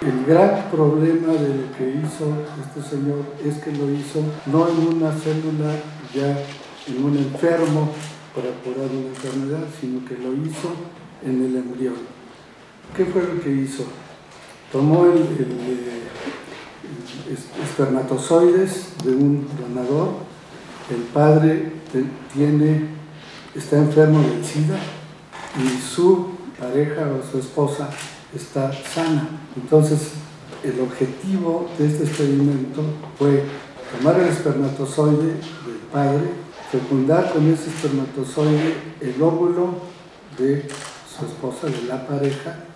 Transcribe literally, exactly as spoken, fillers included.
El gran problema de lo que hizo este señor es que lo hizo no en una célula, ya en un enfermo para curar una enfermedad, sino que lo hizo en el embrión. ¿Qué fue lo que hizo? Tomó el, el, el espermatozoides de un donador. El padre tiene, está enfermo del SIDA y su pareja o su esposa está sana. Entonces, el objetivo de este experimento fue tomar el espermatozoide del padre, fecundar con ese espermatozoide el óvulo de su esposa, de la pareja,